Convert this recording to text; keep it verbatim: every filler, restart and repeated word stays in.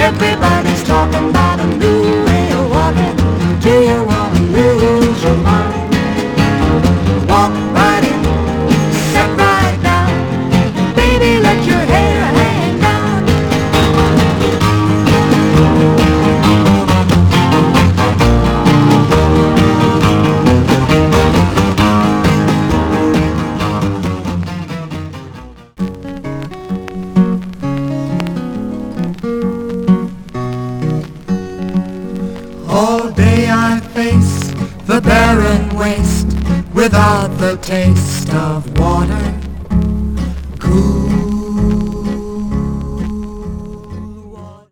Everybody's talking about a new way of walking. Do you want to lose your mind? Walk right in, step right down. Baby, let your hair hang down. All day I face the barren waste without the taste of water.